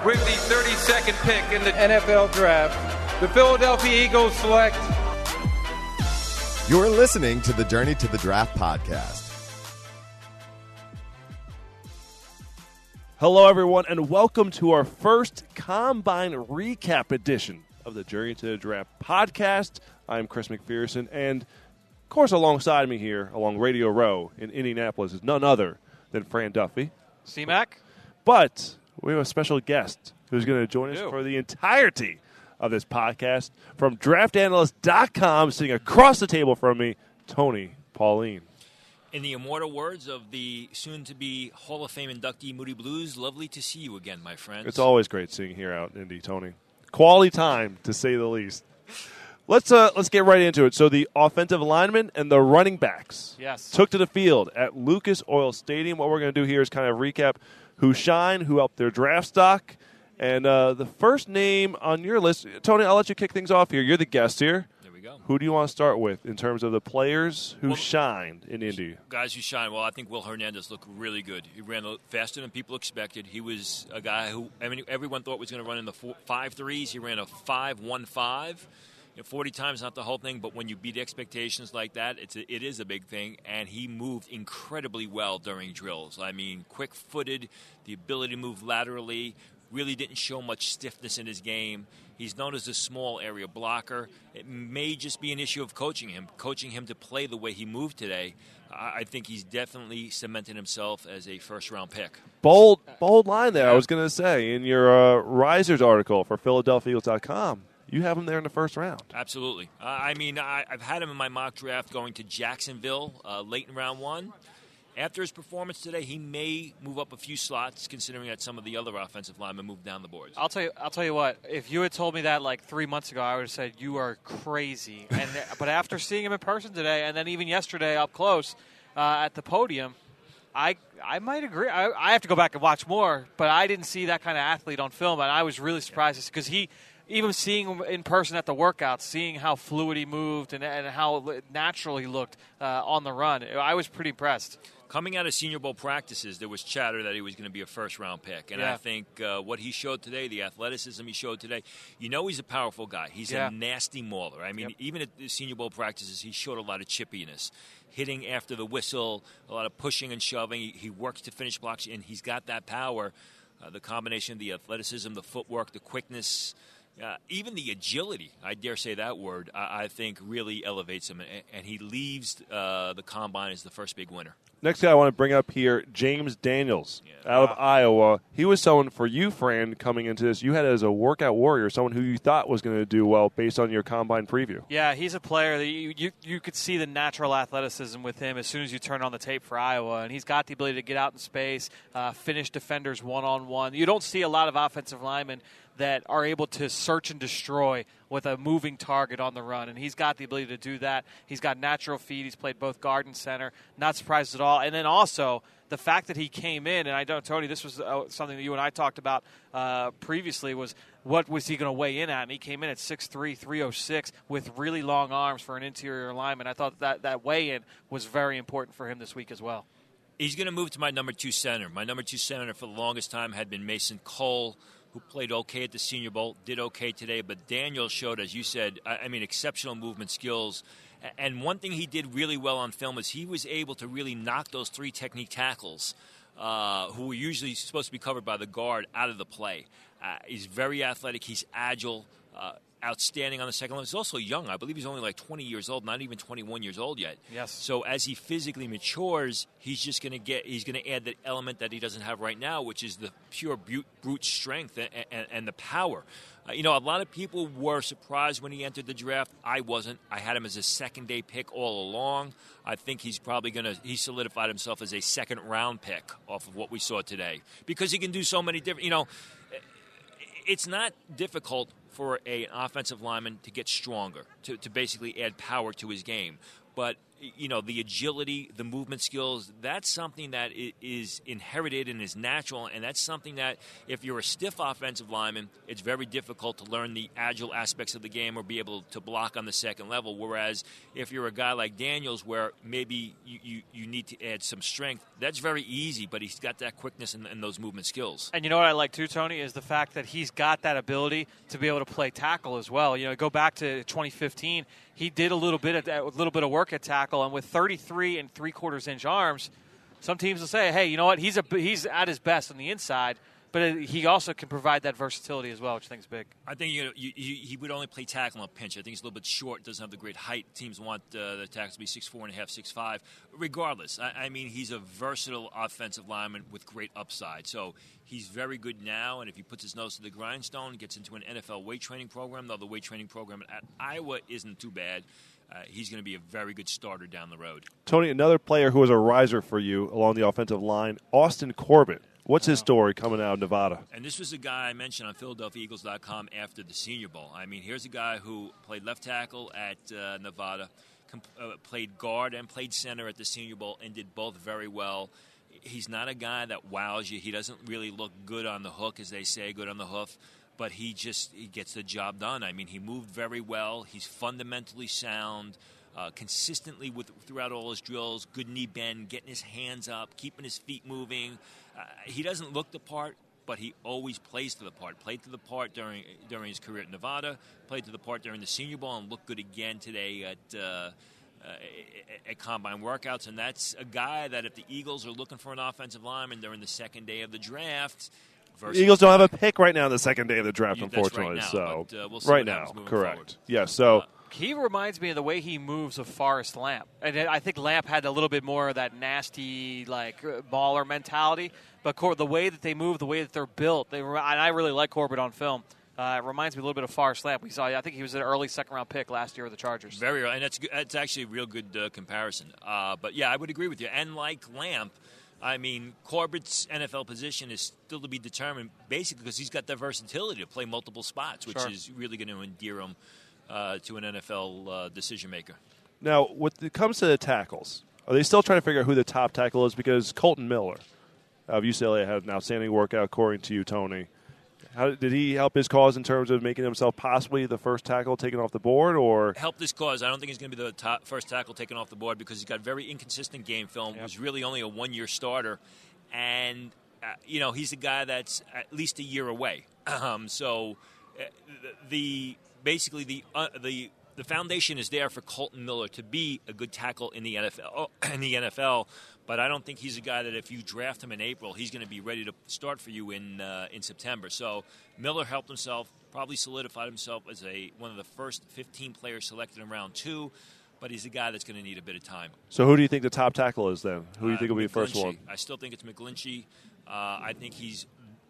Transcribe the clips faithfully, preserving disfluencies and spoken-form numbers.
With the thirty-second pick in the N F L Draft, the Philadelphia Eagles select. You're listening to the Journey to the Draft podcast. Hello, everyone, and welcome to our first Combine Recap edition of the Journey to the Draft podcast. I'm Chris McPherson, and, of course, alongside me here, along Radio Row in Indianapolis, is none other than Fran Duffy. C-Mac. But we have a special guest who's going to join us for the entirety of this podcast. From draft analyst dot com, sitting across the table from me, Tony Pauline. In the immortal words of the soon-to-be Hall of Fame inductee Moody Blues, lovely to see you again, my friends. It's always great seeing you here out in Indy, Tony. Quality time, to say the least. Let's uh, let's get right into it. So the offensive linemen and the running backs yes. took to the field at Lucas Oil Stadium. What we're going to do here is kind of recap who shined, who helped their draft stock. And uh, the first name on your list, Tony, I'll let you kick things off here. You're the guest here. There we go. Who do you want to start with in terms of the players who well, shined in Indy? Guys who shined. Well, I think Will Hernandez looked really good. He ran faster than people expected. He was a guy who I mean, everyone thought was going to run in the four, five threes. He ran a five one five. You know, forty times, not the whole thing, but when you beat expectations like that, it's a, it is a big thing. And he moved incredibly well during drills. I mean, quick-footed, the ability to move laterally. Really didn't show much stiffness in his game. He's known as a small area blocker. It may just be an issue of coaching him, coaching him to play the way he moved today. I think he's definitely cemented himself as a first-round pick. Bold bold line there, I was going to say. In your uh, Risers article for Philadelphia Eagles dot com, you have him there in the first round. Absolutely. Uh, I mean, I, I've had him in my mock draft going to Jacksonville uh, late in round one. After his performance today, he may move up a few slots, considering that some of the other offensive linemen moved down the boards. I'll tell you. I'll tell you what. If you had told me that like three months ago, I would have said you are crazy. And but after seeing him in person today, and then even yesterday up close uh, at the podium, I I might agree. I, I have to go back and watch more, but I didn't see that kind of athlete on film, and I was really surprised because he. Even seeing him in person at the workouts, seeing how fluid he moved and, and how natural he looked uh, on the run, I was pretty impressed. Coming out of Senior Bowl practices, there was chatter that he was going to be a first-round pick. And yeah. I think uh, what he showed today, the athleticism he showed today, you know he's a powerful guy. He's yeah. a nasty mauler. I mean, yep. even at the Senior Bowl practices, he showed a lot of chippiness. Hitting after the whistle, a lot of pushing and shoving. He, he works to finish blocks, and he's got that power. Uh, the combination of the athleticism, the footwork, the quickness, Uh, even the agility, I dare say that word, I, I think really elevates him, and, and he leaves uh, the Combine as the first big winner. Next guy I want to bring up here, James Daniels, yeah. out of wow. Iowa. He was someone, for you, Fran, coming into this, you had as a workout warrior, someone who you thought was going to do well based on your Combine preview. Yeah, he's a player that you, you, you could see the natural athleticism with him as soon as you turn on the tape for Iowa, and he's got the ability to get out in space, uh, finish defenders one-on-one. You don't see a lot of offensive linemen that are able to search and destroy with a moving target on the run, and he's got the ability to do that. He's got natural feet. He's played both guard and center. Not surprised at all. And then also the fact that he came in, and I don't, Tony, this was uh, something that you and I talked about uh, previously, was what was he going to weigh in at? And he came in at six three, three oh six with really long arms for an interior lineman. I thought that that weigh-in was very important for him this week as well. He's going to move to my number two center. My number two center for the longest time had been Mason Cole, who played okay at the Senior Bowl, did okay today. But Daniel showed, as you said, I mean, exceptional movement skills. And one thing he did really well on film is he was able to really knock those three technique tackles, uh, who were usually supposed to be covered by the guard, out of the play. Uh, he's very athletic. He's agile. Uh, outstanding on the second level. He's also young. I believe he's only like twenty years old, not even twenty-one years old yet. Yes. So as he physically matures, he's just going to get. He's going to add the element that he doesn't have right now, which is the pure brute, brute strength and, and, and the power. Uh, you know, a lot of people were surprised when he entered the draft. I wasn't. I had him as a second day pick all along. I think he's probably going to. He solidified himself as a second round pick off of what we saw today because he can do so many different. You know, it's not difficult for a, an offensive lineman to get stronger, to, to basically add power to his game. But you know, the agility, the movement skills, that's something that is inherited and is natural, and that's something that if you're a stiff offensive lineman, it's very difficult to learn the agile aspects of the game or be able to block on the second level, whereas if you're a guy like Daniels where maybe you, you, you need to add some strength, that's very easy, but he's got that quickness and, and those movement skills. And you know what I like too, Tony, is the fact that he's got that ability to be able to play tackle as well. You know, go back to twenty fifteen, he did a little bit of, a little bit of work at tackle, and with thirty-three and three quarters inch arms, some teams will say, "Hey, you know what? He's a he's at his best on the inside." But he also can provide that versatility as well, which I think is big. I think you know, you, you, he would only play tackle on pinch. I think he's a little bit short, doesn't have the great height. Teams want uh, the tackle to be six four and a half, six five. Regardless, I, I mean, he's a versatile offensive lineman with great upside. So he's very good now, and if he puts his nose to the grindstone, gets into an N F L weight training program, though the weight training program at Iowa isn't too bad, Uh, he's going to be a very good starter down the road. Tony, another player who was a riser for you along the offensive line, Austin Corbett. What's his story coming out of Nevada? And this was a guy I mentioned on Philadelphia Eagles dot com after the Senior Bowl. I mean, here's a guy who played left tackle at uh, Nevada, comp- uh, played guard and played center at the Senior Bowl, and did both very well. He's not a guy that wows you. He doesn't really look good on the hook, as they say, good on the hoof. But he just he gets the job done. I mean, he moved very well. He's fundamentally sound, uh, consistently with throughout all his drills. Good knee bend, getting his hands up, keeping his feet moving. Uh, he doesn't look the part, but he always plays to the part. Played to the part during during his career at Nevada. Played to the part during the Senior Bowl, and looked good again today at uh, uh, at combine workouts. And that's a guy that if the Eagles are looking for an offensive lineman during the second day of the draft. The Eagles don't have a pick right now on the second day of the draft, Yeah, unfortunately. right now, so but, uh, we'll see right what now, happens moving correct. forward. Yeah. So Uh, He reminds me of the way he moves of Forrest Lamp. And I think Lamp had a little bit more of that nasty, like, baller mentality. But Cor- the way that they move, the way that they're built, they re- and I really like Corbett on film. Uh, it reminds me a little bit of Forrest Lamp. We saw, I think he was an early second-round pick last year with the Chargers. Very early, and that's that's actually a real good uh, comparison. Uh, but, yeah, I would agree with you. And like Lamp, I mean, Corbett's N F L position is still to be determined basically because he's got the versatility to play multiple spots, which Sure. is really going to endear him uh, to an N F L uh, decision maker. now, when it comes to the tackles, are they still trying to figure out who the top tackle is? Because Colton Miller of U C L A had an outstanding workout, according to you, Tony. How did he help his cause in terms of making himself possibly the first tackle taken off the board, or Help this cause. I don't think he's going to be the top, first tackle taken off the board because he's got very inconsistent game film. Yep. Was really only a one-year starter, and uh, you know he's a guy that's at least a year away. Um, so uh, the basically the uh, the the foundation is there for Colton Miller to be a good tackle in the N F L. In the N F L, but I don't think he's a guy that if you draft him in April, he's going to be ready to start for you in uh, in September. So Miller helped himself, probably solidified himself as a one of the first fifteen players selected in round two. But he's a guy that's going to need a bit of time. so who do you think the top tackle is then? Who do you Uh, think will be the first McGlinchey. one? I still think it's McGlinchey. Uh, I think he's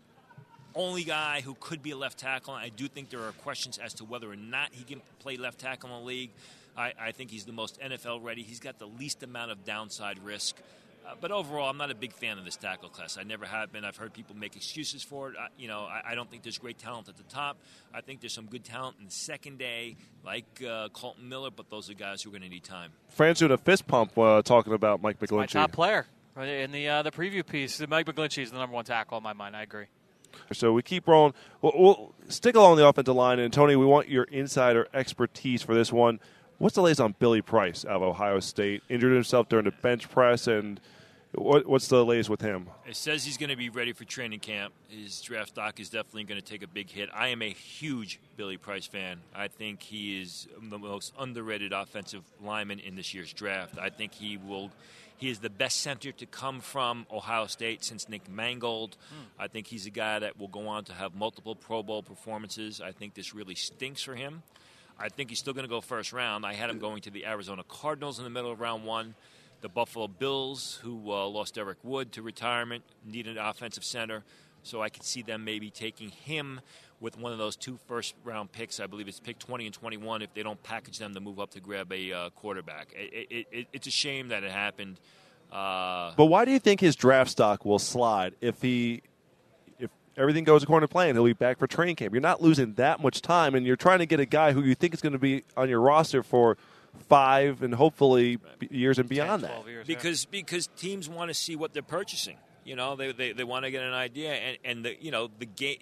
only guy who could be a left tackle. I do think there are questions as to whether or not he can play left tackle in the league. I, I think he's the most N F L ready. He's got the least amount of downside risk. Uh, but overall, I'm not a big fan of this tackle class. I never have been. I've heard people make excuses for it. I, you know, I, I don't think there's great talent at the top. I think there's some good talent in the second day, like uh, Colton Miller, but those are guys who are going to need time. Fran's doing a fist pump uh, talking about Mike My McGlinchey. top player in the uh, the preview piece. Mike McGlinchey is the number one tackle in my mind. I agree. So we keep rolling. We'll, we'll stick along the offensive line. And, Tony, we want your insider expertise for this one. What's the latest on Billy Price out of Ohio State? Injured himself during the bench press, and what, what's the latest with him? It says he's going to be ready for training camp. His draft stock is definitely going to take a big hit. I am a huge Billy Price fan. I think he is the most underrated offensive lineman in this year's draft. I think he will – he is the best center to come from Ohio State since Nick Mangold. Hmm. I think he's a guy that will go on to have multiple Pro Bowl performances. I think this really stinks for him. I think he's still going to go first round. I had him going to the Arizona Cardinals in the middle of round one. The Buffalo Bills, who uh, lost Eric Wood to retirement, needed an offensive center. So I could see them maybe taking him with one of those two first-round picks. I believe it's pick twenty and twenty-one if they don't package them to move up to grab a uh, quarterback. It, it, it, it's a shame that it happened. Uh, But why do you think his draft stock will slide if he, if everything goes according to plan? He'll be back for training camp. You're not losing that much time, and you're trying to get a guy who you think is going to be on your roster for five and hopefully b- years and beyond ten, that. Years, because yeah. because teams want to see what they're purchasing. You know, they they, they want to get an idea, and and the you know the game.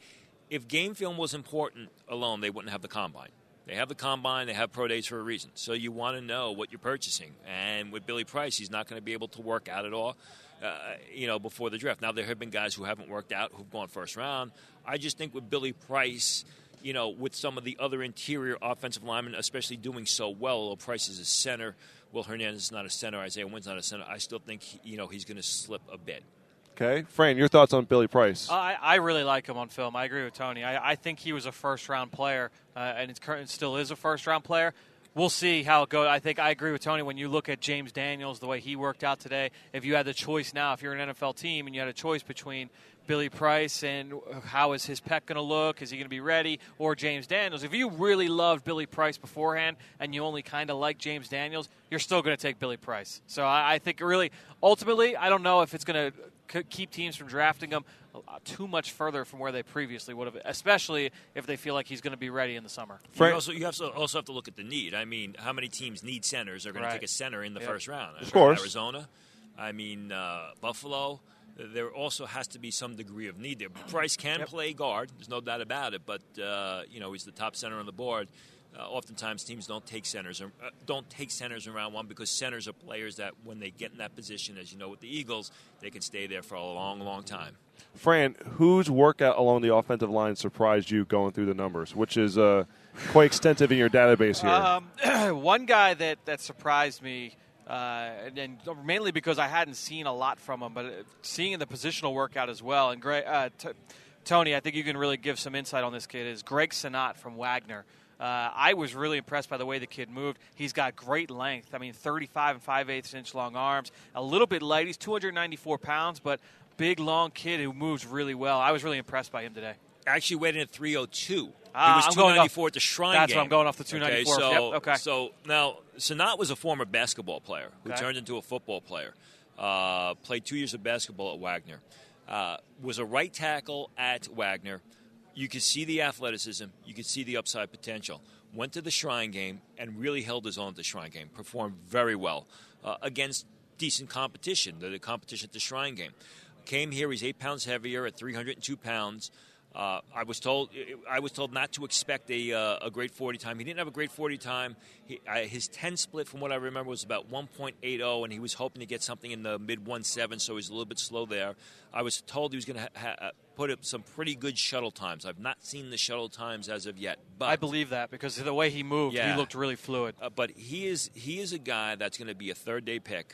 If game film was important alone, they wouldn't have the combine. They have the combine, they have pro days for a reason. So you want to know what you're purchasing. And with Billy Price, he's not going to be able to work out at all, uh, you know, before the draft. Now, there have been guys who haven't worked out, who've gone first round. I just think with Billy Price, you know, with some of the other interior offensive linemen, especially doing so well, although Price is a center, Will Hernandez is not a center, Isaiah Wynn's not a center, I still think, he, you know, he's going to slip a bit. Okay. Fran, your thoughts on Billy Price? I, I really like him on film. I agree with Tony. I, I think he was a first-round player, uh, and it's current, still is a first-round player. We'll see how it goes. I think I agree with Tony when you look at James Daniels, the way he worked out today. If you had the choice now, if you're an N F L team and you had a choice between Billy Price and how is his pec going to look, is he going to be ready, or James Daniels, if you really loved Billy Price beforehand and you only kind of like James Daniels, you're still going to take Billy Price. So I, I think really, ultimately, I don't know if it's going to keep teams from drafting him too much further from where they previously would have, especially if they feel like he's going to be ready in the summer. You also you have to also have to look at the need. I mean, how many teams need centers are going right. to take a center in the yep. first round? Of course. Arizona, I mean, uh, Buffalo. There also has to be some degree of need there. Price can yep. play guard. There's no doubt about it. But, uh, you know, he's the top center on the board. Uh, oftentimes teams don't take centers or uh, don't take centers in round one because centers are players that when they get in that position, as you know with the Eagles, they can stay there for a long, long time. Fran, whose workout along the offensive line surprised you going through the numbers, which is uh, quite extensive in your database here? Um, one guy that, that surprised me, uh, and, and mainly because I hadn't seen a lot from him, but seeing in the positional workout as well. And Greg, uh, t- Tony, I think you can really give some insight on this kid, is Greg Senat from Wagner. Uh, I was really impressed by the way the kid moved. He's got great length. I mean, thirty-five and five-eighths inch long arms. A little bit light. He's two hundred ninety-four pounds, but big, long kid who moves really well. I was really impressed by him today. Actually weighed in at three oh two. Ah, he was I'm two ninety-four at the Shrine That's game. what I'm going off the two ninety-four. Okay, so, yep, okay. so now, Senat was a former basketball player who Okay. turned into a football player. Uh, played two years of basketball at Wagner. Uh, was a right tackle at Wagner. You could see the athleticism. You could see the upside potential. Went to the Shrine game and really held his own at the Shrine game. Performed very well uh, against decent competition, the, the competition at the Shrine game. Came here, he's eight pounds heavier at three hundred two pounds. Uh, I was told I was told not to expect a uh, a great forty time. He didn't have a great forty time. He, uh, his ten split, from what I remember, was about one point eight oh, and he was hoping to get something in the mid one seven, so he's a little bit slow there. I was told he was going to ha- ha- put up some pretty good shuttle times. I've not seen the shuttle times as of yet. But I believe that because of the way he moved, Yeah. he looked really fluid. Uh, but he is he is a guy that's going to be a third day pick,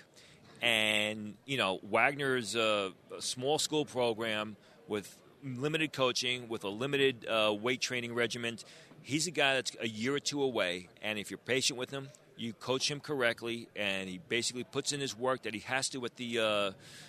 and you know Wagner's a, a small school program with limited coaching, with a limited uh, weight training regimen. He's a guy that's a year or two away, and if you're patient with him, you coach him correctly, and he basically puts in his work that he has to at the uh,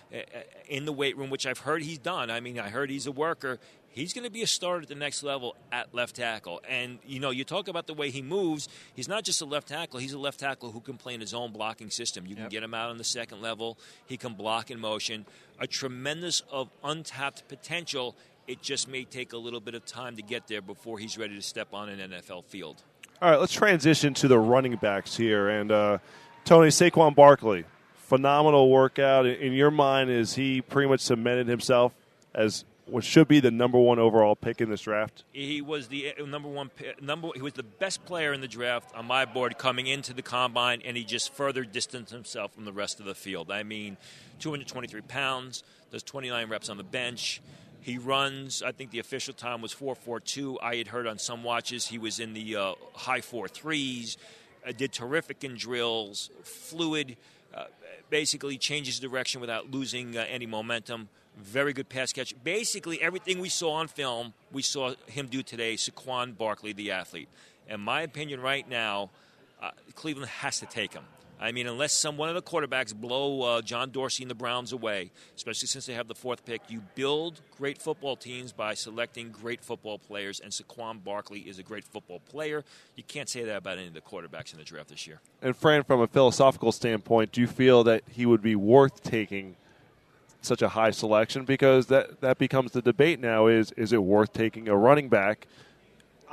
in the weight room, which I've heard he's done. I mean, I heard he's a worker. He's going to be a starter at the next level at left tackle. And, you know, you talk about the way he moves. He's not just a left tackle. He's a left tackle who can play in his own blocking system. You can Yep. get him out on the second level. He can block in motion. A tremendous of untapped potential. It just may take a little bit of time to get there before he's ready to step on an N F L field. All right, let's transition to the running backs here. And, uh, Tony, Saquon Barkley, phenomenal workout. In your mind, is he pretty much cemented himself as what should be the number one overall pick in this draft? He was the number one number. He was the best player in the draft on my board coming into the combine, and he just further distanced himself from the rest of the field. I mean, two hundred twenty-three pounds, does twenty-nine reps on the bench. He runs, I think the official time was four forty-two. I had heard on some watches he was in the uh, high four threes, uh, did terrific in drills, fluid, uh, basically changes direction without losing uh, any momentum. Very good pass catch. Basically, everything we saw on film, we saw him do today, Saquon Barkley, the athlete. In my opinion right now, uh, Cleveland has to take him. I mean, unless some one of the quarterbacks blow uh, John Dorsey and the Browns away, especially since they have the fourth pick, you build great football teams by selecting great football players, and Saquon Barkley is a great football player. You can't say that about any of the quarterbacks in the draft this year. And, Fran, from a philosophical standpoint, do you feel that he would be worth taking such a high selection? Because that, that becomes the debate now is, is it worth taking a running back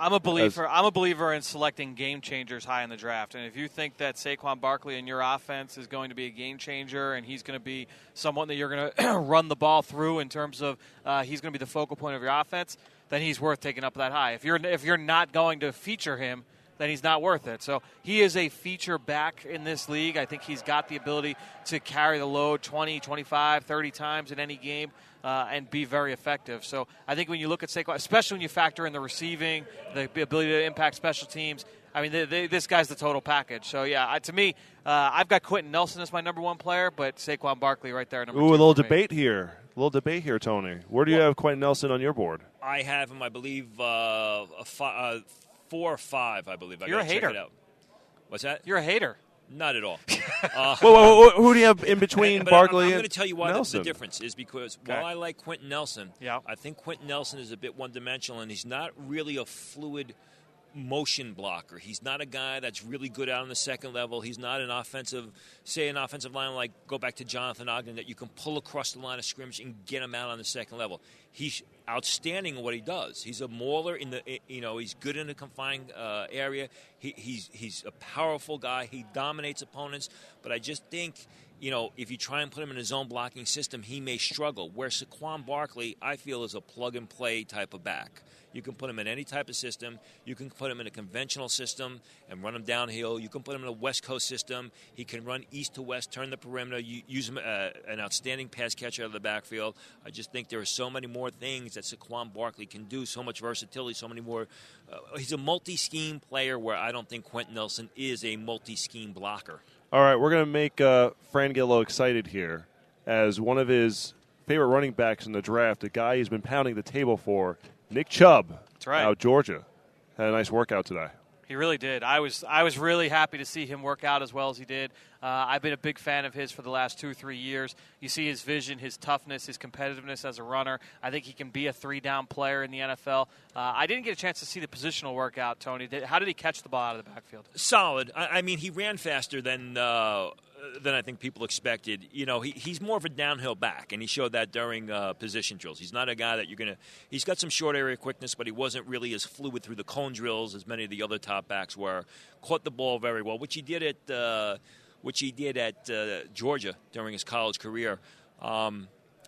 I'm a believer. I'm a believer in selecting game changers high in the draft. And if you think that Saquon Barkley in your offense is going to be a game changer, and he's going to be someone that you're going to run the ball through in terms of uh, he's going to be the focal point of your offense, then he's worth taking up that high. If you're if you're not going to feature him, then he's not worth it. So he is a feature back in this league. I think he's got the ability to carry the load twenty, twenty-five, thirty times in any game uh, and be very effective. So I think when you look at Saquon, especially when you factor in the receiving, the ability to impact special teams, I mean, they, they, this guy's the total package. So, yeah, I, to me, uh, I've got Quentin Nelson as my number one player, but Saquon Barkley right there, number Ooh, two. a little for me. debate here. A little debate here, Tony. Where do you Well, have Quentin Nelson on your board? I have him, I believe, uh, a fi- uh, four or five, I believe. I You're a gotta check hater. it out. What's that? You're a hater. Not at all. Uh, Wait, wait, wait, who do you have in between but Barkley I'm, I'm and going to tell you why the, Nelson? the difference is because Okay. while I like Quentin Nelson, Yeah. I think Quentin Nelson is a bit one-dimensional, and he's not really a fluid motion blocker. He's not a guy that's really good out on the second level. He's not an offensive, say an offensive line like go back to Jonathan Ogden that you can pull across the line of scrimmage and get him out on the second level. He's outstanding in what he does. He's a mauler in the, you know, he's good in the confined uh, area. He, he's he's a powerful guy. He dominates opponents. But I just think, you know, if you try and put him in a zone blocking system, he may struggle. Where Saquon Barkley, I feel, is a plug and play type of back. You can put him in any type of system. You can put him in a conventional system and run him downhill. You can put him in a West Coast system. He can run east to west, turn the perimeter, you, use him uh, an outstanding pass catcher out of the backfield. I just think there are so many more things that Saquon Barkley can do, so much versatility, so many more. Uh, he's a multi-scheme player where I don't think Quentin Nelson is a multi-scheme blocker. All right, we're going to make uh, Fran Gillo excited here as one of his favorite running backs in the draft, a guy he's been pounding the table for, Nick Chubb, That's right. out of Georgia. Had a nice workout today. He really did. I was I was really happy to see him work out as well as he did. Uh, I've been a big fan of his for the last two, three years. You see his vision, his toughness, his competitiveness as a runner. I think he can be a three-down player in the N F L. Uh, I didn't get a chance to see the positional workout, Tony. Did, how did he catch the ball out of the backfield? Solid. I, I mean, he ran faster than uh, than I think people expected. You know, he, he's more of a downhill back, and he showed that during uh, position drills. He's not a guy that you're going to – he's got some short area quickness, but he wasn't really as fluid through the cone drills as many of the other top backs were. Caught the ball very well, which he did at uh, which he did at uh, Georgia during his college career. Um,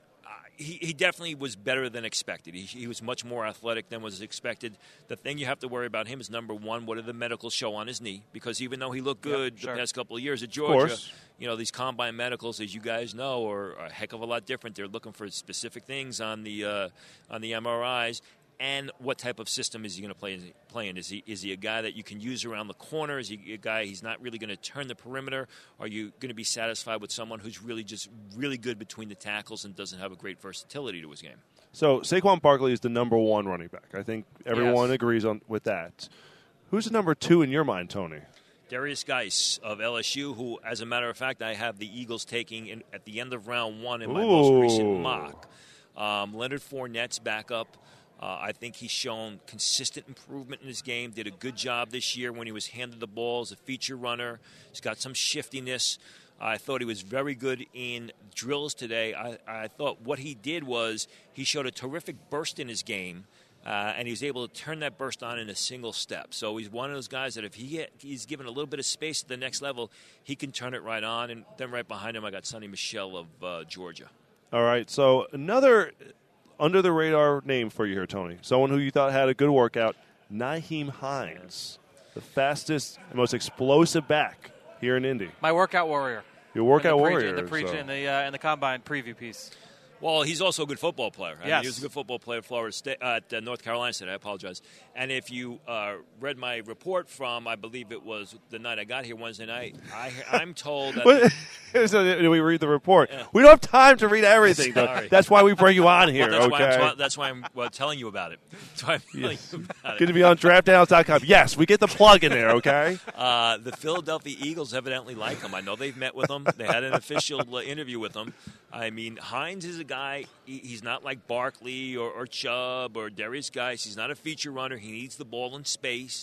He, he definitely was better than expected. He, he was much more athletic than was expected. The thing you have to worry about him is, number one, what did the medicals show on his knee? Because even though he looked good Yep, sure. the past couple of years at Georgia, course. you know, these combine medicals, as you guys know, are a heck of a lot different. They're looking for specific things on the uh, on the M R Is. And what type of system is he going to play, play in? Is he is he a guy that you can use around the corner? Is he a guy he's not really going to turn the perimeter? Are you going to be satisfied with someone who's really just really good between the tackles and doesn't have a great versatility to his game? So Saquon Barkley is the number one running back. I think everyone Yes. agrees on with that. Who's the number two in your mind, Tony? Darius Geis of L S U, who, as a matter of fact, I have the Eagles taking in, at the end of round one in my Ooh. most recent mock. Um, Leonard Fournette's backup. Uh, I think he's shown consistent improvement in his game. Did a good job this year when he was handed the ball as a feature runner. He's got some shiftiness. I thought he was very good in drills today. I, I thought what he did was he showed a terrific burst in his game, uh, and he was able to turn that burst on in a single step. So he's one of those guys that if he get, he's given a little bit of space at the next level, he can turn it right on. And then right behind him, I got Sonny Michel of uh, Georgia. All right, so another under-the-radar name for you here, Tony. Someone who you thought had a good workout, Nyheim Hines, the fastest and most explosive back here in Indy. My workout warrior. Your workout in the pre- warrior. In the, pre- so. in the, uh, in the combine preview piece. Well, he's also a good football player. I Yes. mean, he was a good football player at Florida State, uh, at uh, North Carolina State. I apologize. And if you uh, read my report from, I believe it was the night I got here, Wednesday night, I, I'm told that. What- so we read the report. We don't have time to read everything. though. Sorry. That's why we bring you on here, Well, that's, okay? why I'm, ta- that's why I'm well, telling you about it. That's why I'm telling you about Good it. to be on draft downs dot com. Yes, we get the plug in there, okay? Uh, the Philadelphia Eagles evidently like him. I know they've met with him. They had an official uh, interview with him. I mean, Hines is a guy, he, he's not like Barkley or, or Chubb or Darius Geis. He's not a feature runner. He needs the ball in space.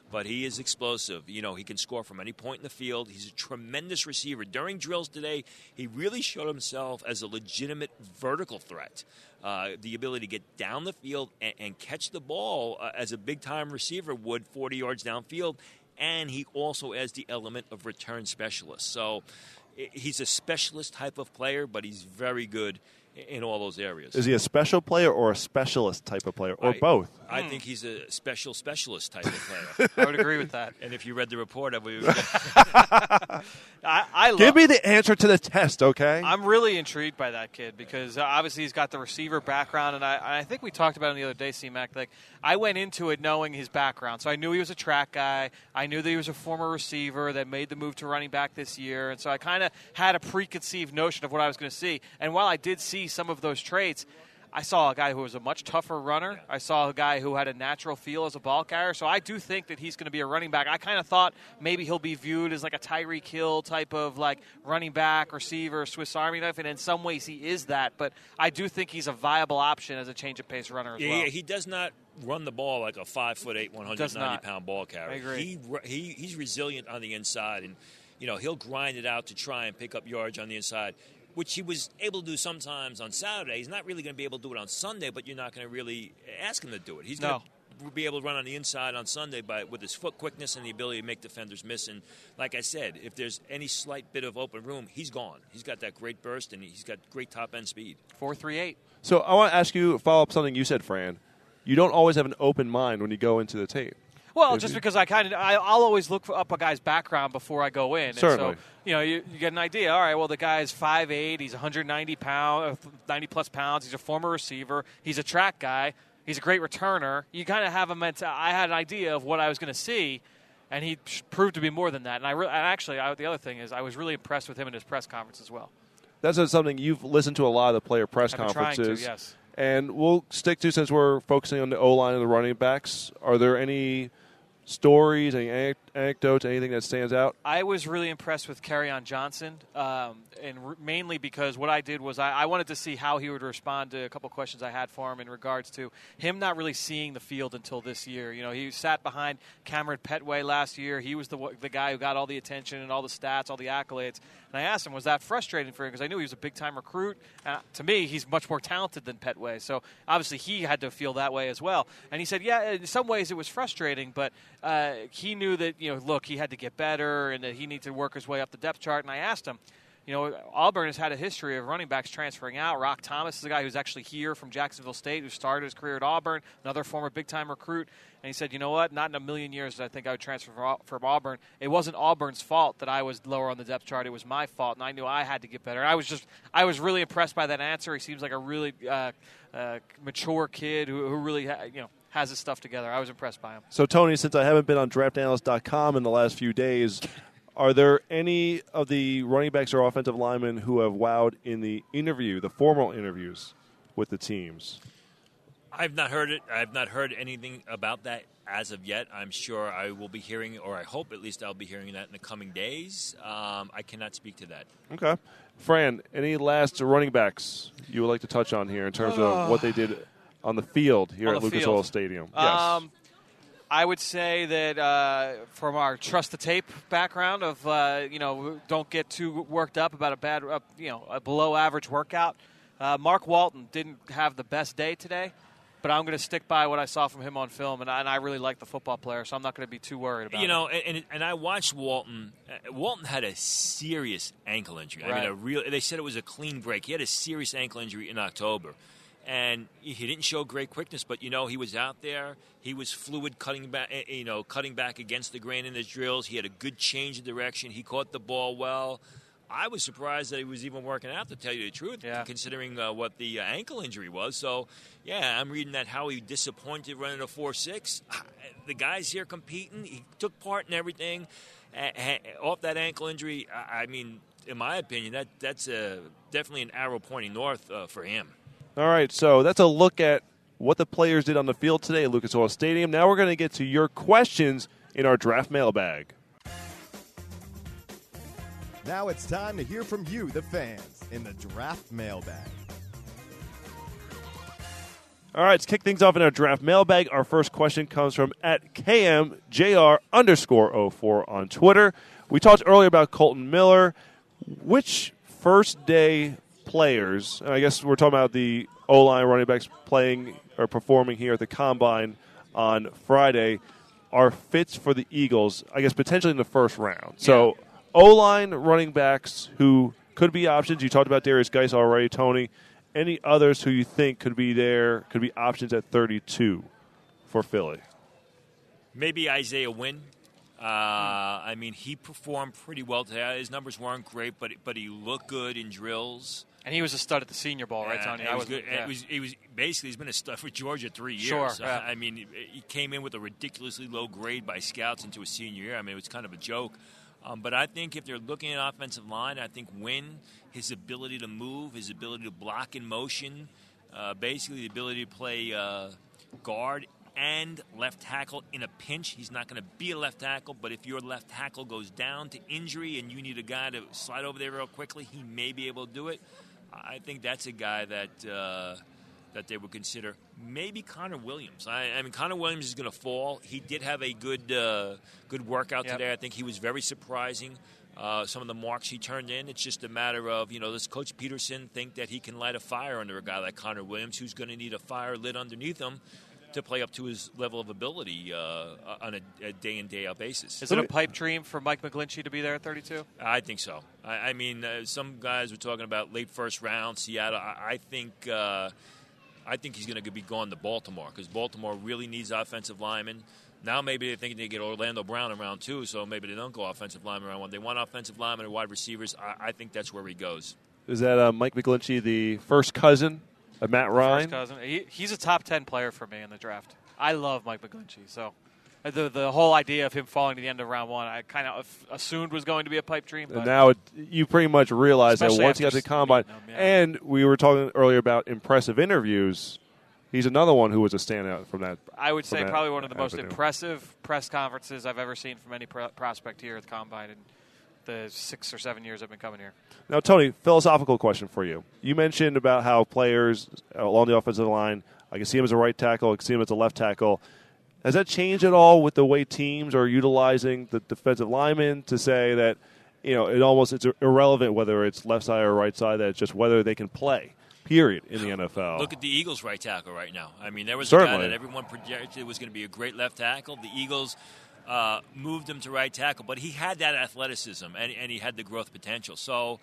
but he is explosive. You know, he can score from any point in the field. He's a tremendous receiver. During drills today, he really showed himself as a legitimate vertical threat. Uh, the ability to get down the field and, and catch the ball uh, as a big-time receiver would forty yards downfield, and he also adds the element of return specialist. So he's a specialist type of player, but he's very good in all those areas. Is he a special player or a specialist type of player, or I, both? I Hmm. think he's a special specialist type of player. I would agree with that. And if you read the report, I would. I, I love, Give me the answer to the test, okay? I'm really intrigued by that kid because uh, obviously he's got the receiver background, and I, I think we talked about it the other day, C-Mac. Like, I went into it knowing his background, so I knew he was a track guy. I knew that he was a former receiver that made the move to running back this year, and so I kind of had a preconceived notion of what I was going to see. And while I did see some of those traits, I saw a guy who was a much tougher runner. I saw a guy who had a natural feel as a ball carrier. So I do think that he's going to be a running back. I kind of thought maybe he'll be viewed as like a Tyreek Hill type of like running back, receiver, Swiss Army knife, and in some ways he is that. But I do think he's a viable option as a change of pace runner as yeah, well. yeah, he does not run the ball like a five foot eight, one hundred ninety pound ball carrier. I agree. He, he he's resilient on the inside, and you know he'll grind it out to try and pick up yards on the inside, which he was able to do sometimes on Saturday. He's not really going to be able to do it on Sunday, but you're not going to really ask him to do it. He's going to be able to run on the inside on Sunday by, with his foot quickness and the ability to make defenders miss. And like I said, if there's any slight bit of open room, he's gone. He's got that great burst, and he's got great top-end speed. four three eight. So I want to ask you, follow up something you said, Fran. You don't always have an open mind when you go into the tape. Well, If just you- because I kind of, I'll always look up a guy's background before I go in. And Certainly. so, you know, you, you get an idea. All right, well, the guy's five eight. He's one hundred ninety pounds, ninety plus pounds. He's a former receiver. He's a track guy. He's a great returner. You kind of have a mental. I had an idea of what I was going to see, and he proved to be more than that. And I re- and actually, I, the other thing is, I was really impressed with him in his press conference as well. That's something you've listened to a lot of the player press I've been trying to, conferences. yes. And we'll stick to, since we're focusing on the O-line and the running backs, are there any stories, any anec- anecdotes, anything that stands out? I was really impressed with Kerryon Johnson, um, and r- mainly because what I did was I, I wanted to see how he would respond to a couple questions I had for him in regards to him not really seeing the field until this year. You know, he sat behind Cameron Petway last year. He was the the guy who got all the attention and all the stats, all the accolades. And I asked him, was that frustrating for him? Because I knew he was a big-time recruit. Uh, to me, he's much more talented than Petway. So obviously he had to feel that way as well. And he said, yeah, in some ways it was frustrating, but uh, he knew that, you know, look, he had to get better and that he needed to work his way up the depth chart. And I asked him, you know, Auburn has had a history of running backs transferring out. Rock Thomas is a guy who's actually here from Jacksonville State who started his career at Auburn, another former big-time recruit. And he said, you know what, not in a million years did I think I would transfer from, from Auburn. It wasn't Auburn's fault that I was lower on the depth chart. It was my fault, and I knew I had to get better. I was just, I was really impressed by that answer. He seems like a really uh, uh, mature kid who, who really, ha- you know, has his stuff together. I was impressed by him. So, Tony, since I haven't been on draft analyst dot com in the last few days, are there any of the running backs or offensive linemen who have wowed in the interview, the formal interviews with the teams? I've not heard it. I've not heard anything about that as of yet. I'm sure I will be hearing, or I hope at least I'll be hearing that in the coming days. Um, I cannot speak to that. Okay. Fran, any last running backs you would like to touch on here in terms of what they did on the field here On at the Lucas field. Oil Stadium? Yes. Um, I would say that uh, from our trust the tape background of, uh, you know, don't get too worked up about a bad, uh, you know, a below average workout. Uh, Mark Walton didn't have the best day today, but I'm going to stick by what I saw from him on film, and I, and I really like the football player, so I'm not going to be too worried about You it. know, and, and and I watched Walton. Uh, Walton had a serious ankle injury. I Right. mean, a real. They said it was a clean break. He had a serious ankle injury in October, and he didn't show great quickness. But you know, he was out there. He was fluid, cutting back. You know, cutting back against the grain in his drills. He had a good change of direction. He caught the ball well. I was surprised that he was even working out, to tell you the truth, Yeah. considering uh, what the uh, ankle injury was. So, yeah, I'm reading that how he disappointed running a four six. The guy's here competing. He took part in everything. Uh, off that ankle injury, I I mean, in my opinion, that that's a, definitely an arrow pointing north uh, for him. All right, so that's a look at what the players did on the field today at Lucas Oil Stadium. Now we're going to get to your questions in our draft mailbag. Now it's time to hear from you, the fans, in the Draft Mailbag. All right, let's kick things off in our draft mailbag. Our first question comes from at KMJR underscore oh four on Twitter. We talked earlier about Colton Miller. Which first-day players, and I guess we're talking about the O-line running backs playing or performing here at the Combine on Friday, are fits for the Eagles, I guess potentially in the first round. Yeah. So O-line running backs who could be options. You talked about Darius Geis already, Tony. Any others who you think could be there, could be options at thirty-two for Philly? Maybe Isaiah Wynn. Uh, I mean, he performed pretty well today. His numbers weren't great, but but he looked good in drills. And he was a stud at the Senior Bowl, right, Tony? I was good. Yeah. It was, it was basically he's been a stud for Georgia three years. Sure. Yeah. I mean, he came in with a ridiculously low grade by scouts into his senior year. I mean, it was kind of a joke. Um, but I think if they're looking at offensive line, I think Wynn, his ability to move, his ability to block in motion, uh, basically the ability to play uh, guard and left tackle in a pinch. He's not going to be a left tackle, but if your left tackle goes down to injury and you need a guy to slide over there real quickly, he may be able to do it. I think that's a guy that uh, that they would consider. Maybe Connor Williams. I, I mean, Connor Williams is going to fall. He did have a good uh, good workout yep. today. I think he was very surprising. Uh, some of the marks he turned in. It's just a matter of, you know, does Coach Peterson think that he can light a fire under a guy like Connor Williams, who's going to need a fire lit underneath him to play up to his level of ability uh, on a, a day-in, day-out basis. Is it a pipe dream for Mike McGlinchey to be there at thirty-two? I think so. I, I mean, uh, some guys were talking about late first round, Seattle. I, I think uh, I think he's going to be going to Baltimore because Baltimore really needs offensive linemen. Now maybe they think they get Orlando Brown in round two, so maybe they don't go offensive lineman round one. They want offensive linemen and wide receivers. I, I think that's where he goes. Is that uh, Mike McGlinchey, the first cousin? Uh, Matt Ryan? First cousin. He, he's a top ten player for me in the draft. I love Mike McGlinchey. So the the whole idea of him falling to the end of round one, I kind of assumed was going to be a pipe dream. But and now it, you pretty much realize that once he got to the Combine, him, yeah. and we were talking earlier about impressive interviews, he's another one who was a standout from that. I would say probably one of the most avenue. impressive press conferences I've ever seen from any pro- prospect here at the Combine in the six or seven years I've been coming here. Now, Tony, philosophical question for you. You mentioned about how players along the offensive line, I can see him as a right tackle, I can see him as a left tackle. Has that changed at all with the way teams are utilizing the defensive linemen to say that, you know, it almost it's irrelevant whether it's left side or right side, that it's just whether they can play, period, in the N F L? Look at the Eagles' right tackle right now. I mean, there was Certainly. a guy that everyone projected was going to be a great left tackle. The Eagles uh, moved him to right tackle, but he had that athleticism and, and he had the growth potential. So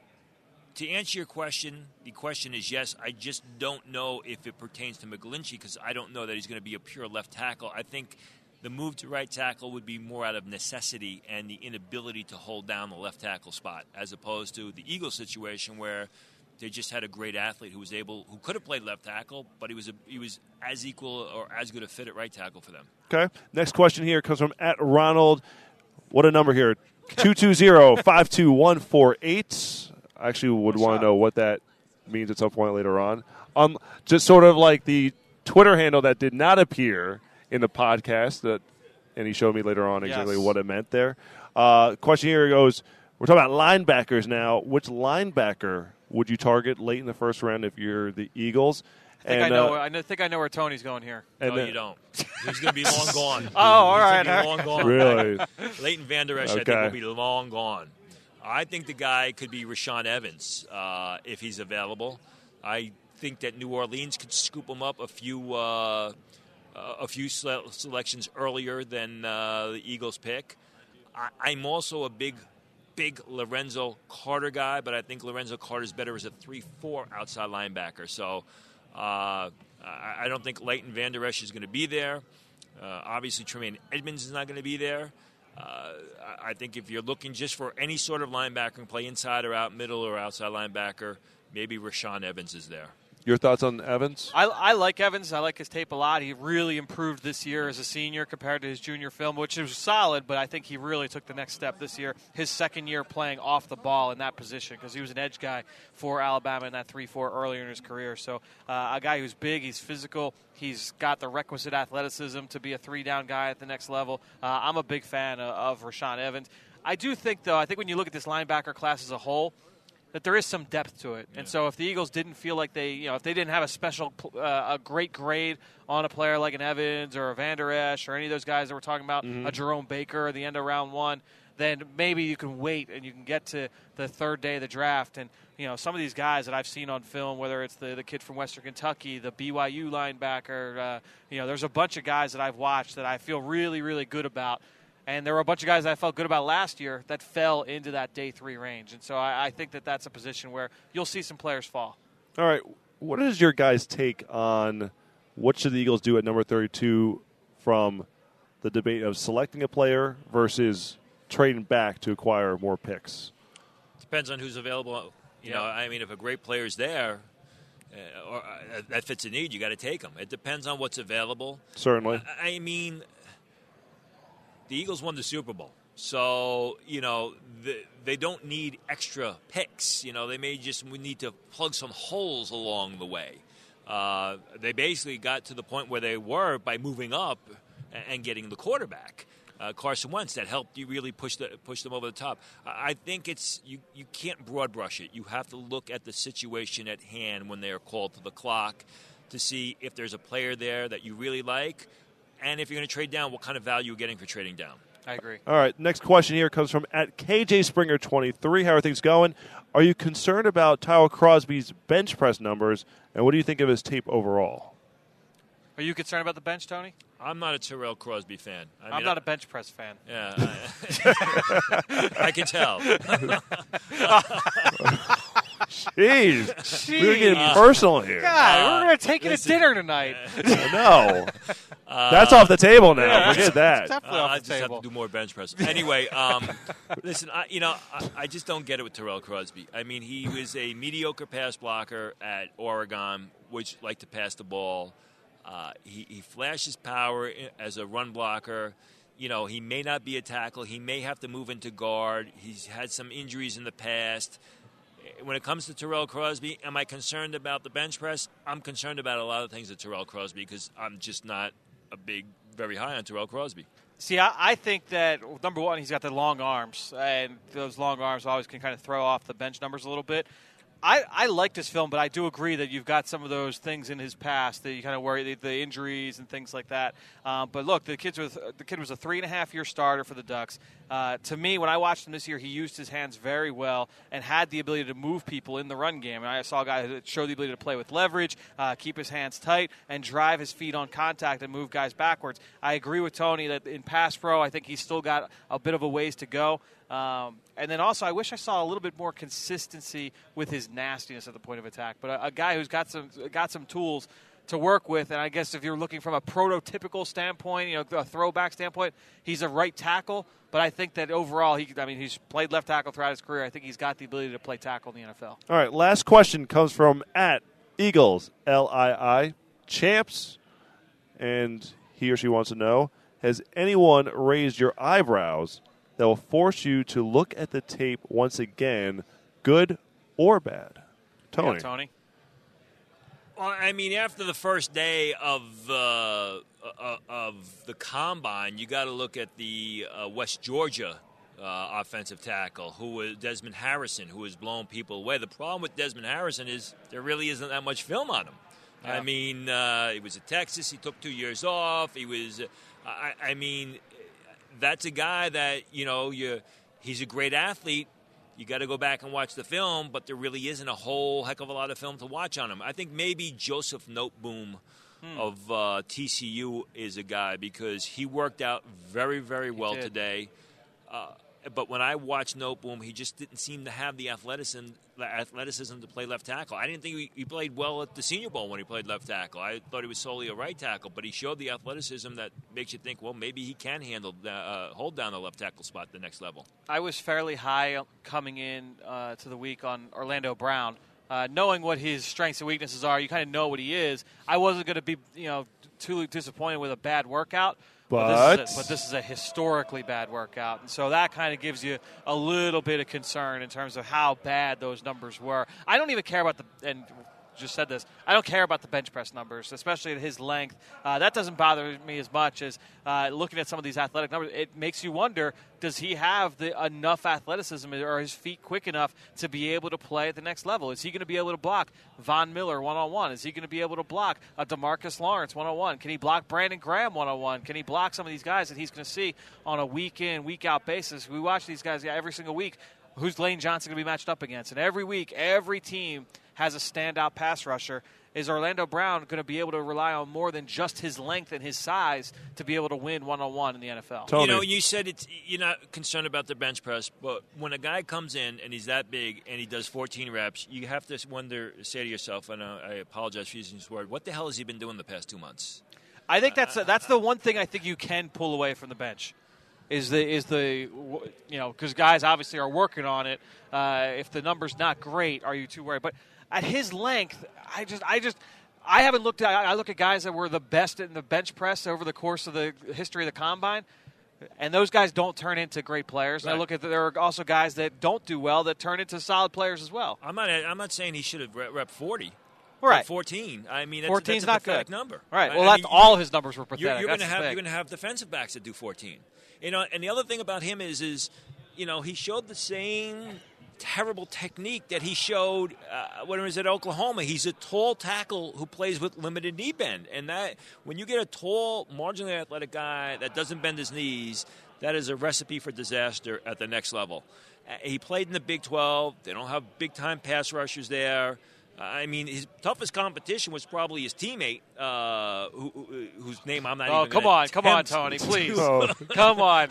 to answer your question, the question is yes. I just don't know if it pertains to McGlinchey because I don't know that he's going to be a pure left tackle. I think the move to right tackle would be more out of necessity and the inability to hold down the left tackle spot as opposed to the Eagles situation where they just had a great athlete who was able, who could have played left tackle, but he was a, he was as equal or as good a fit at right tackle for them. Okay. Next question here comes from at Ronald. What a number here. two two zero, five two one four eight. I actually would want to know what that means at some point later on. Um, just sort of like the Twitter handle that did not appear in the podcast, that, and he showed me later on exactly yes. what it meant there. Uh, question here goes, we're talking about linebackers now. Which linebacker would you target late in the first round if you're the Eagles? I think, and, I, know, uh, I know, think I know where Tony's going here. No, then, you don't. He's going to be long gone. Oh, all right. He's going to be long gone. Really? Leighton Vander Esch, Okay. I think, will be long gone. I think the guy could be Rashaan Evans uh, if he's available. I think that New Orleans could scoop him up a few uh, a few selections earlier than uh, the Eagles pick. I, I'm also a big, big Lorenzo Carter guy, but I think Lorenzo Carter's better as a three four outside linebacker. So uh, I, I don't think Leighton Vander Esch is going to be there. Uh, obviously, Tremaine Edmonds is not going to be there. Uh, I think if you're looking just for any sort of linebacker and play inside or out, middle or outside linebacker, maybe Rashaan Evans is there. Your thoughts on Evans? I, I like Evans. I like his tape a lot. He really improved this year as a senior compared to his junior film, which was solid, but I think he really took the next step this year. His second year playing off the ball in that position because he was an edge guy for Alabama in that three four earlier in his career. So uh, a guy who's big, he's physical, he's got the requisite athleticism to be a three-down guy at the next level. Uh, I'm a big fan of, of Rashaan Evans. I do think, though, I think when you look at this linebacker class as a whole, that there is some depth to it. Yeah. And so if the Eagles didn't feel like they, you know, if they didn't have a special, uh, a great grade on a player like an Evans or a Van Der Esch or any of those guys that we're talking about, mm-hmm. a Jerome Baker at the end of round one, then maybe you can wait and you can get to the third day of the draft. And, you know, some of these guys that I've seen on film, whether it's the, the kid from Western Kentucky, the B Y U linebacker, uh, you know, there's a bunch of guys that I've watched that I feel really, really good about. And there were a bunch of guys that I felt good about last year that fell into that day three range. And so I, I think that that's a position where you'll see some players fall. All right. What is your guys' take on what should the Eagles do at number thirty-two from the debate of selecting a player versus trading back to acquire more picks? Depends on who's available. You Yeah. know, I mean, if a great player's there, uh, or uh, that fits a need, you got to take them. It depends on what's available. Certainly. I, I mean, the Eagles won the Super Bowl. So, you know, the, they don't need extra picks. You know, they may just we need to plug some holes along the way. Uh, they basically got to the point where they were by moving up and, and getting the quarterback. Uh, Carson Wentz, that helped you really push the push them over the top. I think it's you, you can't broad brush it. You have to look at the situation at hand when they are called to the clock to see if there's a player there that you really like, and if you're going to trade down, what kind of value you're getting for trading down. I agree. All right, next question here comes from at K J Springer twenty-three. How are things going? Are you concerned about Tyrell Crosby's bench press numbers, and what do you think of his tape overall? Are you concerned about the bench, Tony? I'm not a Terrell Crosby fan. I mean, I'm not a bench press fan. Yeah, I, I can tell. Jeez, we're getting uh, personal here. God, Uh, we're going to take it to dinner tonight. No, uh, that's off the table now. Yeah, Forget that. Definitely Uh, off I the just table. have to do more bench press. Anyway, um, listen, I, you know, I, I just don't get it with Terrell Crosby. I mean, he was a mediocre pass blocker at Oregon, which liked to pass the ball. Uh, he, he flashes power as a run blocker. You know, he may not be a tackle. He may have to move into guard. He's had some injuries in the past. When it comes to Terrell Crosby, am I concerned about the bench press? I'm concerned about a lot of things with Terrell Crosby because I'm just not a big, very high on Terrell Crosby. See, I, I think that, number one, he's got the long arms, and those long arms always can kind of throw off the bench numbers a little bit. I, I like this film, but I do agree that you've got some of those things in his past that you kind of worry, the, the injuries and things like that. Um, but look, the kid was the kid was a three and a half year starter for the Ducks. Uh, to me, when I watched him this year, he used his hands very well and had the ability to move people in the run game. And I saw a guy that showed the ability to play with leverage, uh, keep his hands tight, and drive his feet on contact and move guys backwards. I agree with Tony that in pass pro, I think he's still got a bit of a ways to go. Um, and then also, I wish I saw a little bit more consistency with his nastiness at the point of attack. But a, a guy who's got some got some tools to work with, and I guess if you're looking from a prototypical standpoint, you know, a throwback standpoint, he's a right tackle. But I think that overall, he I mean, he's played left tackle throughout his career. I think he's got the ability to play tackle in the N F L. All right, last question comes from at Eagles L I I Champs, and he or she wants to know: has anyone raised your eyebrows that will force you to look at the tape once again, good or bad? Tony. Yeah, Tony. Well, I mean, after the first day of uh, uh, of the combine, you got to look at the uh, West Georgia uh, offensive tackle, who was Desmond Harrison, who has blown people away. The problem with Desmond Harrison is there really isn't that much film on him. Yeah. I mean, uh, he was at Texas. He took two years off. He was, uh, I, I mean, that's a guy that, you know, you he's a great athlete. You got to go back and watch the film, but there really isn't a whole heck of a lot of film to watch on him. I think maybe Joseph Noteboom hmm. of uh, T C U is a guy because he worked out very, very well today. Uh, but when I watched Noteboom, he just didn't seem to have the athleticism, the athleticism to play left tackle. I didn't think he, he played well at the Senior Bowl when he played left tackle. I thought he was solely a right tackle, but he showed the athleticism that makes you think, well, maybe he can handle the, uh, hold down the left tackle spot at the next level. I was fairly high coming in uh, to the week on Orlando Brown. Uh, knowing what his strengths and weaknesses are, you kind of know what he is. I wasn't going to be, you know, too disappointed with a bad workout. But But this, a, but this is a historically bad workout. And so that kind of gives you a little bit of concern in terms of how bad those numbers were. I don't even care about the – and just said this. I don't care about the bench press numbers, especially at his length. Uh, that doesn't bother me as much as uh, looking at some of these athletic numbers. It makes you wonder, does he have the enough athleticism or his feet quick enough to be able to play at the next level? Is he going to be able to block Von Miller one-on-one? Is he going to be able to block a DeMarcus Lawrence one-on-one? Can he block Brandon Graham one-on-one? Can he block some of these guys that he's going to see on a week-in, week-out basis? We watch these guys every single week. Who's Lane Johnson going to be matched up against? And every week, every team has a standout pass rusher. Is Orlando Brown going to be able to rely on more than just his length and his size to be able to win one-on-one in the N F L? Tony. You know, you said it's, you're not concerned about the bench press, but when a guy comes in and he's that big and he does fourteen reps, you have to wonder, say to yourself, and I apologize for using this word, what the hell has he been doing the past two months? I think that's that's the one thing I think you can pull away from the bench. Is the is the you know, because guys obviously are working on it. Uh, if the number's not great, are you too worried? But at his length, I just I just I haven't looked at. I look at guys that were the best in the bench press over the course of the history of the combine, and those guys don't turn into great players. Right. And I look at there are also guys that don't do well that turn into solid players as well. I'm not I'm not saying he should have rep forty. Right, fourteen. I mean, that's, fourteen's that's a not pathetic good. number. Right. I, Well, I that's mean, all his numbers were pathetic. You're, you're going to That's have the you're thing. going to have defensive backs that do fourteen. You know, and the other thing about him is, is you know, he showed the same terrible technique that he showed uh, when he was at Oklahoma. He's a tall tackle who plays with limited knee bend, and that when you get a tall, marginally athletic guy that doesn't bend his knees, that is a recipe for disaster at the next level. Uh, he played in the Big twelve. They don't have big-time pass rushers there. I mean, his toughest competition was probably his teammate, uh, who, who, whose name I'm not Oh, even come gonna on, come on, attempt Tony, to- please. Oh. Come on.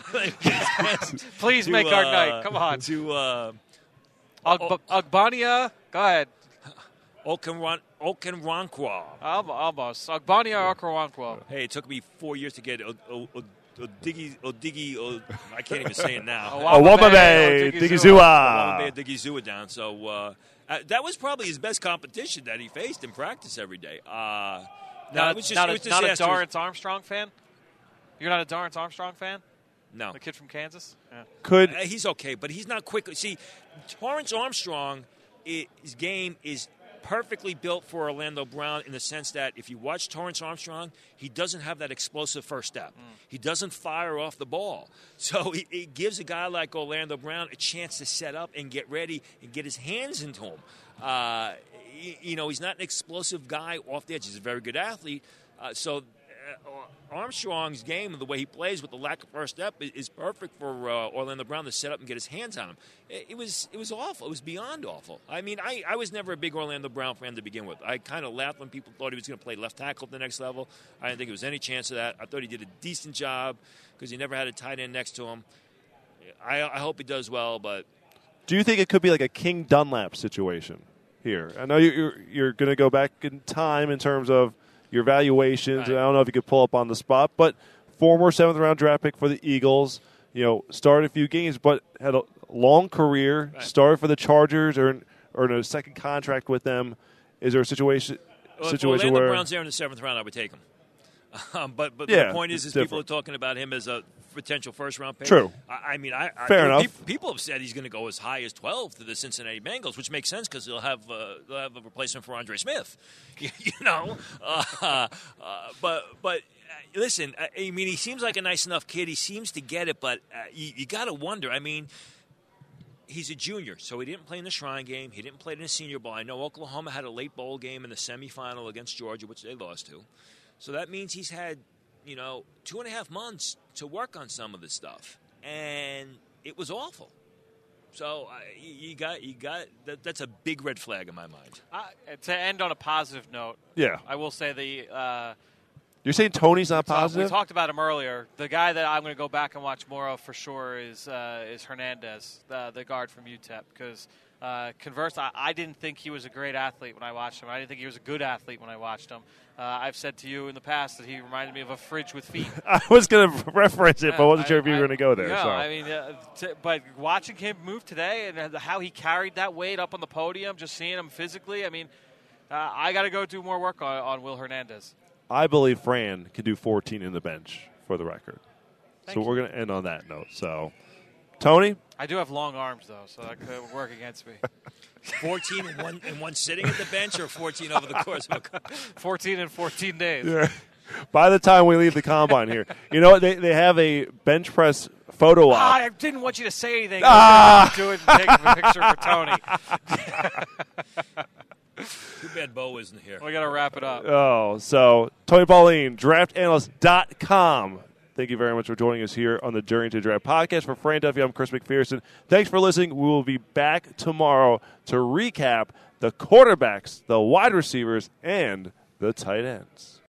Please to, make our uh, night. Come on. To uh, Ugb- Ugbania, go ahead. Okenron- Okenronkwa. Al- Almost. Ugbania Okoronkwo. Hey, it took me four years to get O- O- O- Odigi, Odigi, O- I can't even say it now. Owambe Digizua. Owambe Digizua down. So uh, uh, that was probably his best competition that he faced in practice every day. Uh, no, Not, it was just, not, it was a, not a disastrous. Dorrance Armstrong fan? You're not a Dorrance Armstrong fan? No. The kid from Kansas? Yeah. Could Uh, he's okay, but he's not quick. See, Torrance Armstrong, i- his game is perfectly built for Orlando Brown in the sense that if you watch Torrance Armstrong, he doesn't have that explosive first step. Mm. He doesn't fire off the ball. So it, it gives a guy like Orlando Brown a chance to set up and get ready and get his hands into him. Uh, you, you know, he's not an explosive guy off the edge. He's a very good athlete. Uh, so uh, Armstrong's game and the way he plays with the lack of first step is, is perfect for uh, Orlando Brown to set up and get his hands on him. It, it was it was awful. It was beyond awful. I mean, I, I was never a big Orlando Brown fan to begin with. I kind of laughed when people thought he was going to play left tackle at the next level. I didn't think there was any chance of that. I thought he did a decent job because he never had a tight end next to him. I, I hope he does well, but do you think it could be like a King Dunlap situation here? I know you're you're going to go back in time in terms of your valuations. Right. And I don't know if you could pull up on the spot, but former seventh round draft pick for the Eagles. You know, started a few games, but had a long career. Right. Started for the Chargers, or in, or in a second contract with them. Is there a situation well, situation if Orlando where Brown's there in the seventh round, I would take him. Um, but but Yeah, the point is, is it's people are different. talking about him as a potential first round pick. True. I, I mean, I, I Fair pe- enough. People have said he's going to go as high as twelve to the Cincinnati Bengals, which makes sense because they'll have uh, they'll have a replacement for Andre Smith. you, you know, uh, uh, but but. Uh, listen, I, I mean, he seems like a nice enough kid. He seems to get it, but uh, you, you got to wonder. I mean, he's a junior, so he didn't play in the Shrine Game. He didn't play in the Senior Bowl. I know Oklahoma had a late bowl game in the semifinal against Georgia, which they lost to. So that means he's had, you know, two and a half months to work on some of this stuff, and it was awful. So uh, you got, you got that, that's a big red flag in my mind. Uh, to end on a positive note, Yeah. I will say the uh, You're saying Tony's not so positive? we talked about him earlier. The guy that I'm going to go back and watch more of for sure is uh, is Hernandez, the, the guard from U T E P. Because uh, converse, I, I didn't think he was a great athlete when I watched him. I didn't think he was a good athlete when I watched him. Uh, I've said to you in the past that he reminded me of a fridge with feet. I was going to reference it, but I wasn't I- sure if you were I- going to go there. No, so. I mean, uh, t- but watching him move today and how he carried that weight up on the podium, just seeing him physically, I mean, uh, I got to go do more work on, on Will Hernandez. I believe Fran can do fourteen in the bench for the record. Thank so you. we're going to end on that note. So Tony? I do have long arms, though, so that could work against me. fourteen in one, in one sitting at the bench, or fourteen over the course of a fourteen in fourteen days. Yeah. By the time we leave the combine here, you know what? They they have a bench press photo op. Ah, I didn't want you to say anything. Ah! Do it and take a picture for Tony. Too bad Bo isn't here. We got to wrap it up. Oh, so Tony Pauline, draft analyst dot com. Thank you very much for joining us here on the Journey to Draft podcast. For Fran Duffy, I'm Chris McPherson. Thanks for listening. We will be back tomorrow to recap the quarterbacks, the wide receivers, and the tight ends.